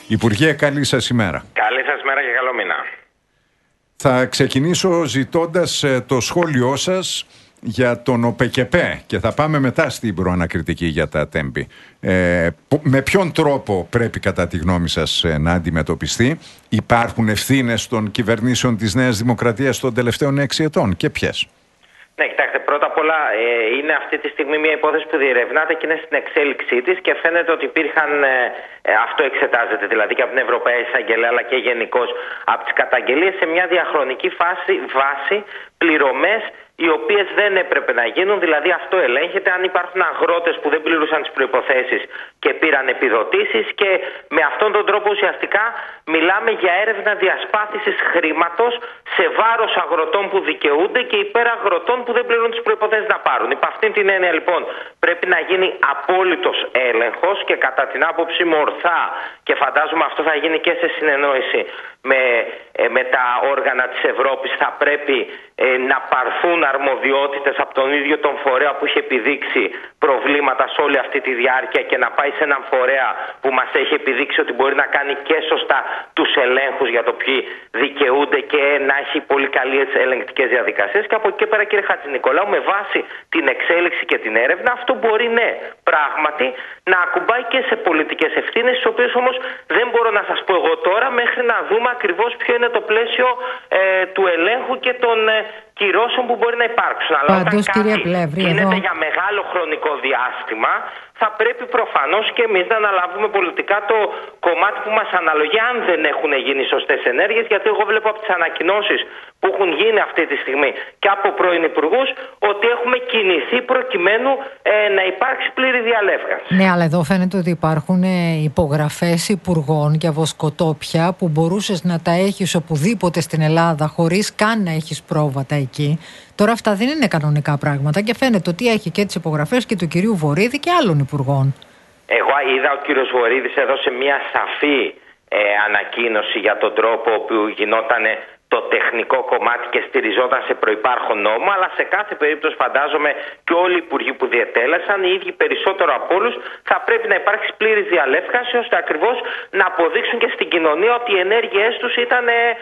Υπουργέ, καλή σας ημέρα. Καλή σας ημέρα και καλό μήνα. Θα ξεκινήσω ζητώντας το σχόλιο σας για τον ΟΠΕΚΕΠΕ και θα πάμε μετά στην προανακριτική για τα τέμπη. Με ποιον τρόπο πρέπει κατά τη γνώμη σας να αντιμετωπιστεί? Υπάρχουν ευθύνες των κυβερνήσεων της Νέας Δημοκρατίας των τελευταίων 6 ετών και ποιες? Ναι, κοιτάξτε, πρώτα απ' όλα είναι αυτή τη στιγμή μια υπόθεση που διερευνάται και είναι στην εξέλιξή της και φαίνεται ότι υπήρχαν, αυτό εξετάζεται δηλαδή και από την Ευρωπαϊκή Εισαγγελέα αλλά και γενικώς από τις καταγγελίες, σε μια διαχρονική βάση πληρωμές οι οποίες δεν έπρεπε να γίνουν, δηλαδή αυτό ελέγχεται αν υπάρχουν αγρότες που δεν πληρούσαν τις προϋποθέσεις και πήραν επιδοτήσεις, και με αυτόν τον τρόπο ουσιαστικά μιλάμε για έρευνα διασπάθησης χρήματος σε βάρος αγροτών που δικαιούνται και υπέρ αγροτών που δεν πληρούν τις προϋποθέσεις να πάρουν. Υπ' αυτήν την έννοια λοιπόν πρέπει να γίνει απόλυτος έλεγχος και κατά την άποψή μου ορθά, και φαντάζομαι αυτό θα γίνει και σε συνεννόηση με τα όργανα της Ευρώπης, θα πρέπει να πάρθουν αρμοδιότητες από τον ίδιο τον φορέα που έχει επιδείξει προβλήματα σε όλη αυτή τη διάρκεια και να πάει σε έναν φορέα που μας έχει επιδείξει ότι μπορεί να κάνει και σωστά τους ελέγχους για το ποιοι δικαιούνται και να έχει πολύ καλές ελεγκτικές διαδικασίες. Και από εκεί και πέρα, κύριε Χατζηνικολάου, με βάση την εξέλιξη και την έρευνα, αυτό μπορεί πράγματι να ακουμπάει και σε πολιτικές ευθύνες, τις οποίες όμως δεν μπορώ να σας πω εγώ τώρα, μέχρι να δούμε ακριβώς ποιο είναι το πλαίσιο του ελέγχου και των κυρώσεων που μπορεί να υπάρξουν. Αλλά πάντως, όταν κάτι γίνεται εδώ για μεγάλο χρονικό διάστημα, θα πρέπει προφανώς και εμείς να αναλάβουμε πολιτικά το κομμάτι που μας αναλογεί, αν δεν έχουν γίνει σωστές ενέργειες, γιατί εγώ βλέπω από τις ανακοινώσεις που έχουν γίνει αυτή τη στιγμή και από πρώην υπουργούς ότι έχουμε κινηθεί προκειμένου να υπάρξει πλήρη διαλεύκανση. Ναι, αλλά εδώ φαίνεται ότι υπάρχουν υπογραφές υπουργών για βοσκοτόπια που μπορούσες να τα έχεις οπουδήποτε στην Ελλάδα χωρίς καν να έχεις πρόβατα εκεί. Τώρα αυτά δεν είναι κανονικά πράγματα και φαίνεται ότι έχει και τις υπογραφές και του κυρίου Βορίδη και άλλων υπουργών. Εγώ είδα ο κύριος Βορίδης έδωσε μια σαφή ανακοίνωση για τον τρόπο που γινόταν το τεχνικό κομμάτι και στηριζόταν σε προϋπάρχον νόμο, αλλά σε κάθε περίπτωση φαντάζομαι και όλοι οι υπουργοί που διετέλεσαν, οι ίδιοι περισσότερο από όλους, θα πρέπει να υπάρξει πλήρης διαλεύκανση ώστε ακριβώς να αποδείξουν και στην κοινωνία ότι οι ενέργειές τους ήταν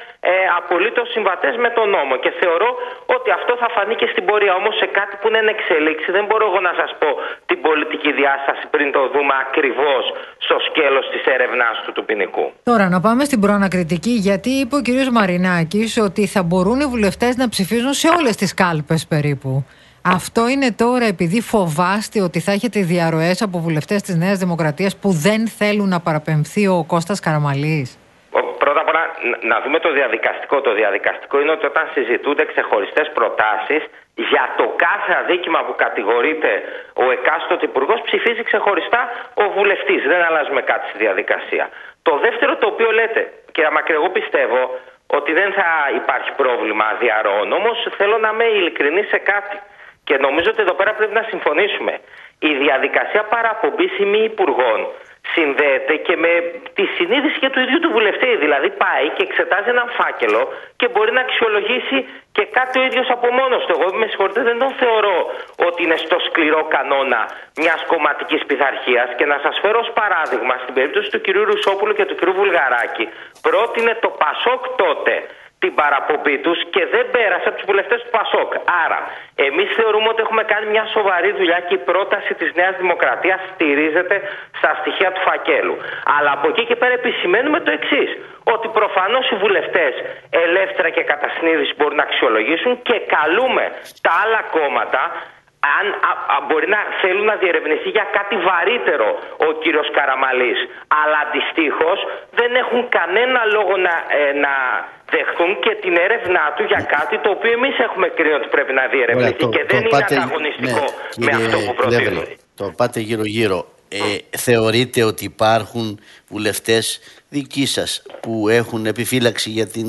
απολύτως συμβατές με τον νόμο. Και θεωρώ ότι αυτό θα φανεί και στην πορεία. Όμως σε κάτι που είναι εν εξελίξη δεν μπορώ εγώ να σας πω την πολιτική διάσταση πριν το δούμε ακριβώς στο σκέλος της έρευνάς του ποινικού. Τώρα να πάμε στην προανακριτική, γιατί είπε ο κ. Μαρινάκης ότι θα μπορούν οι βουλευτές να ψηφίζουν σε όλες τις κάλπες περίπου. Αυτό είναι τώρα επειδή φοβάστε ότι θα έχετε διαρροές από βουλευτές της Νέας Δημοκρατίας που δεν θέλουν να παραπεμφθεί ο Κώστας Καραμαλής? Πρώτα απ' όλα να δούμε το διαδικαστικό. Το διαδικαστικό είναι ότι όταν συζητούνται ξεχωριστές προτάσεις για το κάθε αδίκημα που κατηγορείται ο εκάστοτε υπουργός, ψηφίζει ξεχωριστά ο βουλευτής. Δεν αλλάζουμε κάτι στη διαδικασία. Το δεύτερο το οποίο λέτε, κύριε Μακρύ, εγώ πιστεύω ότι δεν θα υπάρχει πρόβλημα διαρροών. Όμως θέλω να είμαι ειλικρινής σε κάτι και νομίζω ότι εδώ πέρα πρέπει να συμφωνήσουμε. Η διαδικασία παραπομπής ή μη υπουργών συνδέεται και με τη συνείδηση και του ίδιου του βουλευτή. Δηλαδή πάει και εξετάζει έναν φάκελο και μπορεί να αξιολογήσει και κάτι ο ίδιος από μόνος του. Εγώ, με συγχωρείτε, δεν τον θεωρώ ότι είναι στο σκληρό κανόνα μιας κομματικής πειθαρχίας. Και να σας φέρω ως παράδειγμα, στην περίπτωση του κυρίου Ρουσόπουλου και του κυρίου Βουλγαράκη, πρότεινε το Πασόκ τότε την παραπομπή τους και δεν πέρασε από τους βουλευτές του Πασόκ. Άρα, εμείς θεωρούμε ότι έχουμε κάνει μια σοβαρή δουλειά και η πρόταση της Νέας Δημοκρατίας στηρίζεται στα στοιχεία του φακέλου. Αλλά από εκεί και πέρα επισημαίνουμε το εξής, ότι προφανώς οι βουλευτές ελεύθερα και κατά συνείδηση μπορούν να αξιολογήσουν και καλούμε τα άλλα κόμματα, αν μπορεί να θέλουν να διερευνηθεί για κάτι βαρύτερο ο κύριος Καραμαλής, αλλά αντιστοίχως δεν έχουν κανένα λόγο να δεχθούν και την έρευνά του για κάτι το οποίο εμείς έχουμε κρίνει ότι πρέπει να διερευνηθεί και δεν είναι ανταγωνιστικό με αυτό που προτείνουν. Το πάτε γύρω-γύρω. Θεωρείτε ότι υπάρχουν βουλευτές δικοί σας που έχουν επιφύλαξη για την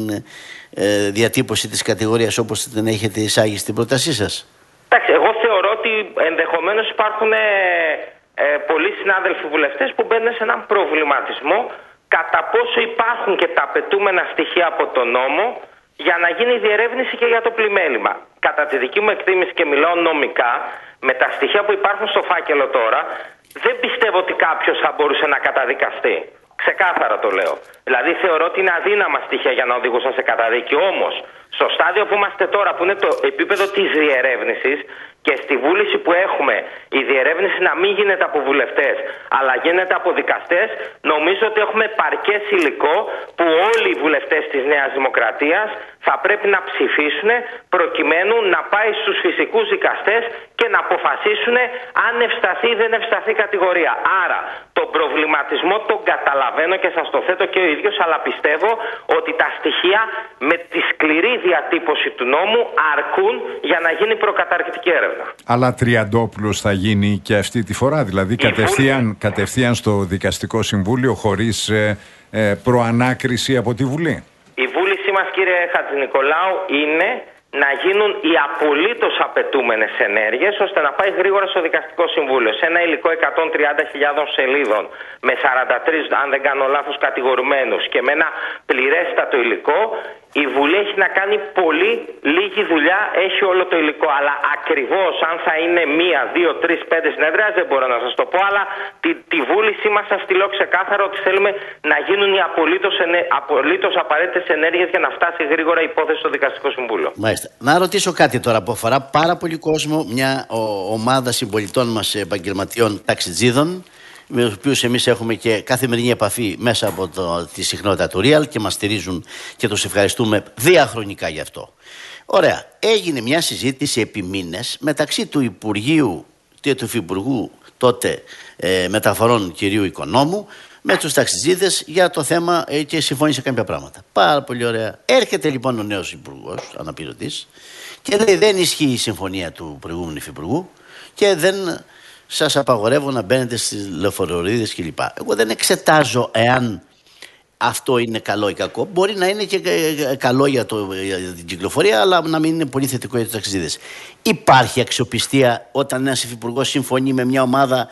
διατύπωση της κατηγορίας όπως την έχετε εισάγει στην πρότασή σας? Εντάξει, εγώ θεωρώ ότι ενδεχομένως υπάρχουν πολλοί συνάδελφοι βουλευτές που μπαίνουν σε έναν προβληματισμό κατά πόσο υπάρχουν και τα απαιτούμενα στοιχεία από τον νόμο για να γίνει διερεύνηση και για το πλημέλημα. Κατά τη δική μου εκτίμηση, και μιλάω νομικά, με τα στοιχεία που υπάρχουν στο φάκελο τώρα, δεν πιστεύω ότι κάποιος θα μπορούσε να καταδικαστεί. Ξεκάθαρα το λέω. Δηλαδή θεωρώ ότι είναι αδύναμα στοιχεία για να οδηγούσαν σε καταδίκη. Όμως, στο στάδιο που είμαστε τώρα, που είναι το επίπεδο της διερεύνησης και στη βούληση που έχουμε η διερεύνηση να μην γίνεται από βουλευτές, αλλά γίνεται από δικαστές, νομίζω ότι έχουμε παρκές υλικό που όλοι οι βουλευτές της Νέας Δημοκρατίας θα πρέπει να ψηφίσουν προκειμένου να πάει στους φυσικούς δικαστές και να αποφασίσουν αν ευσταθεί ή δεν ευσταθεί κατηγορία. Άρα, τον προβληματισμό τον καταλαβαίνω και σας το θέτω και ο ίδιος, αλλά πιστεύω ότι τα στοιχεία με τη σκληρή διατύπωση του νόμου αρκούν για να γίνει προκαταρκτική έρευνα. Αλλά Τριαντόπουλος θα γίνει και αυτή τη φορά, δηλαδή κατευθείαν στο Δικαστικό Συμβούλιο χωρίς προανάκριση από τη Βουλή. Η βούλησή μας, κύριε Χατζηνικολάου, είναι να γίνουν οι απολύτως απαιτούμενες ενέργειες ώστε να πάει γρήγορα στο Δικαστικό Συμβούλιο. Σε ένα υλικό 130.000 σελίδων με 43, αν δεν κάνω λάθος, κατηγορουμένους και με ένα πληρέστατο υλικό, η Βουλή έχει να κάνει πολύ λίγη δουλειά, έχει όλο το υλικό. Αλλά ακριβώς αν θα είναι 1, 2, 3, 5 συνέδρια δεν μπορώ να σας το πω, αλλά τη βούλησή μας σας τη λέω ξεκάθαρα ότι θέλουμε να γίνουν οι απολύτως απαραίτητες ενέργειες για να φτάσει γρήγορα η υπόθεση στο Δικαστικό Συμβούλιο. Μάλιστα. Να ρωτήσω κάτι τώρα που αφορά πάρα πολύ κόσμο, μια ομάδα συμπολιτών μας επαγγελματιών ταξιτζίδων, με τους οποίους εμείς έχουμε και καθημερινή επαφή μέσα από τη συχνότητα του Real και μας στηρίζουν και τους ευχαριστούμε διαχρονικά γι' αυτό. Ωραία. Έγινε μια συζήτηση επί μήνες μεταξύ του Υπουργείου και του Υφυπουργού τότε Μεταφορών κυρίου Οικονόμου με τους ταξιτζίδες για το θέμα και συμφώνησε κάποια πράγματα. Πάρα πολύ ωραία. Έρχεται λοιπόν ο νέος Υπουργός, αναπληρωτής, και λέει δεν ισχύει η συμφωνία του προηγούμενου Υφυπουργού και δεν σας απαγορεύω να μπαίνετε στις λεωφορεωρίδες κλπ. Εγώ δεν εξετάζω εάν αυτό είναι καλό ή κακό. Μπορεί να είναι και καλό για την κυκλοφορία, αλλά να μην είναι πολύ θετικό για τους ταξιδίδες. Υπάρχει αξιοπιστία όταν ένας υφυπουργός συμφωνεί με μια ομάδα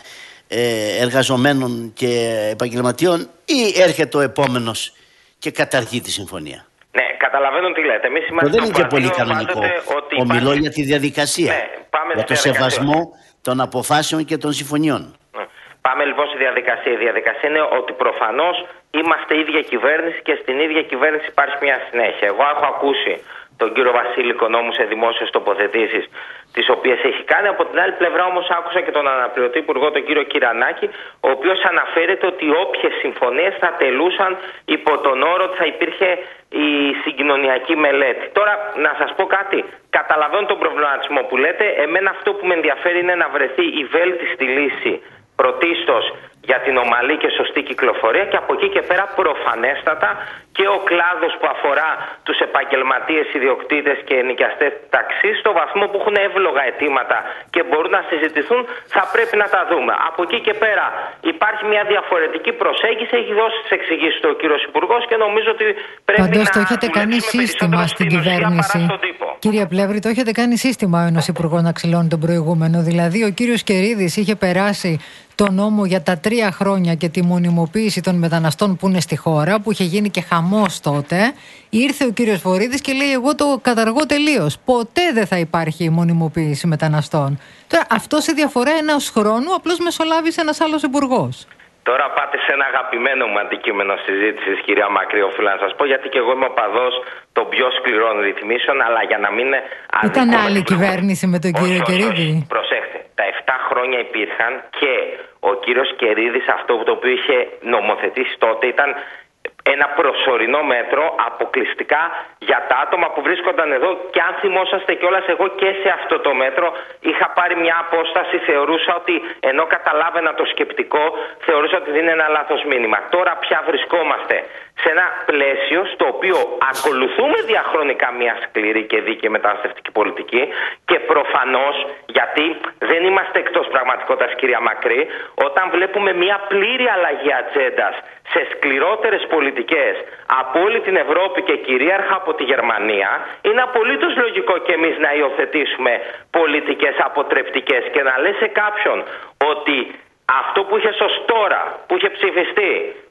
εργαζομένων και επαγγελματιών, ή έρχεται ο επόμενος και καταργεί τη συμφωνία? Ναι, καταλαβαίνω τι λέτε. Εμείς είμαστε δεν είναι και πολύ κανονικό. Ομιλώ για τη διαδικασία, για το σεβασμό των αποφάσεων και των συμφωνιών. Πάμε λοιπόν στη διαδικασία. Η διαδικασία είναι ότι προφανώς είμαστε ίδια κυβέρνηση και στην ίδια κυβέρνηση υπάρχει μια συνέχεια. Εγώ έχω ακούσει τον κύριο Βασίλη Οικονόμου σε δημόσιες τοποθετήσεις, τις οποίες έχει κάνει. Από την άλλη πλευρά όμως άκουσα και τον αναπληρωτή υπουργό, τον κύριο Κυρανάκη, ο οποίος αναφέρεται ότι όποιες συμφωνίες θα τελούσαν υπό τον όρο ότι θα υπήρχε η συγκοινωνιακή μελέτη. Τώρα να σας πω κάτι. Καταλαβαίνω τον προβληματισμό που λέτε. Εμένα αυτό που με ενδιαφέρει είναι να βρεθεί η βέλτιστη λύση πρωτίστως για την ομαλή και σωστή κυκλοφορία, και από εκεί και πέρα προφανέστατα και ο κλάδος που αφορά τους επαγγελματίες, ιδιοκτήτες και ενοικιαστές ταξί, στο βαθμό που έχουν εύλογα αιτήματα και μπορούν να συζητηθούν, θα πρέπει να τα δούμε. Από εκεί και πέρα υπάρχει μια διαφορετική προσέγγιση, έχει δώσει τις εξηγήσεις του ο κύριος Υπουργός και νομίζω ότι πρέπει Παντός, να το έχετε κάνει σύστημα στην κυβέρνηση. Κύριε Πλεύρη, το έχετε κάνει σύστημα ο ένας υπουργός να ξυλώνει τον προηγούμενο. Δηλαδή ο κύριος Κερίδης είχε περάσει το νόμο για τα 3 χρόνια και τη μονιμοποίηση των μεταναστών που είναι στη χώρα, που είχε γίνει και χαμός τότε. Ήρθε ο κύριος Βορίδης και λέει: εγώ το καταργώ τελείως. Ποτέ δεν θα υπάρχει η μονιμοποίηση μεταναστών. Τώρα αυτό σε διαφορά ενός χρόνου απλώς μεσολάβησε ένας άλλος υπουργός. Τώρα πάτε σε ένα αγαπημένο μου αντικείμενο συζήτησης, κυρία Μακρύ, οφείλω να σας πω, γιατί και εγώ είμαι οπαδός των πιο σκληρών ρυθμίσεων, αλλά για να μην είναι αδικό. Ήταν άλλη κυβέρνηση με τον κύριο Κερίδη. Προσέχτε, τα 7 χρόνια υπήρχαν και ο κύριος Κερίδης αυτό το οποίο είχε νομοθετήσει τότε ήταν ένα προσωρινό μέτρο αποκλειστικά για τα άτομα που βρίσκονταν εδώ, και αν θυμόσαστε κιόλας, εγώ και σε αυτό το μέτρο είχα πάρει μια απόσταση, θεωρούσα ότι ενώ καταλάβαινα το σκεπτικό, θεωρούσα ότι δίνει ένα λάθος μήνυμα. Τώρα πια βρισκόμαστε σε ένα πλαίσιο στο οποίο ακολουθούμε διαχρονικά μια σκληρή και δίκαιη μεταναστευτική πολιτική, και προφανώς, γιατί δεν είμαστε εκτός πραγματικότητας, κυρία Μακρύ, όταν βλέπουμε μια πλήρη αλλαγή ατζέντας σε σκληρότερες πολιτικές από όλη την Ευρώπη και κυρίαρχα από τη Γερμανία, είναι απολύτως λογικό και εμείς να υιοθετήσουμε πολιτικές αποτρεπτικές και να λες σε κάποιον ότι αυτό που είχε ως τώρα, που είχε ψηφιστεί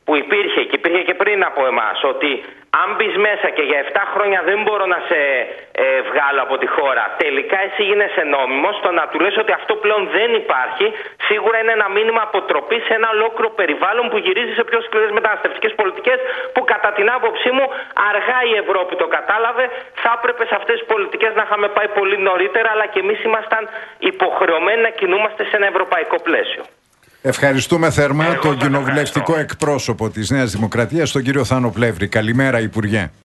που υπήρχε και υπήρχε και πριν από εμάς, ότι αν μπεις μέσα και για 7 χρόνια δεν μπορώ να σε βγάλω από τη χώρα, τελικά εσύ γίνεσαι νόμιμος, το να του λες ότι αυτό πλέον δεν υπάρχει, σίγουρα είναι ένα μήνυμα αποτροπή σε ένα ολόκληρο περιβάλλον που γυρίζει σε πιο σκληρές μεταναστευτικές πολιτικές, που κατά την άποψή μου αργά η Ευρώπη το κατάλαβε. Θα έπρεπε σε αυτές τις πολιτικές να είχαμε πάει πολύ νωρίτερα, αλλά και εμείς ήμασταν υποχρεωμένοι να κινούμαστε σε ένα ευρωπαϊκό πλαίσιο. Ευχαριστούμε θερμά τον κοινοβουλευτικό εκπρόσωπο της Νέας Δημοκρατίας, τον κύριο Θάνο Πλεύρη. Καλημέρα, Υπουργέ.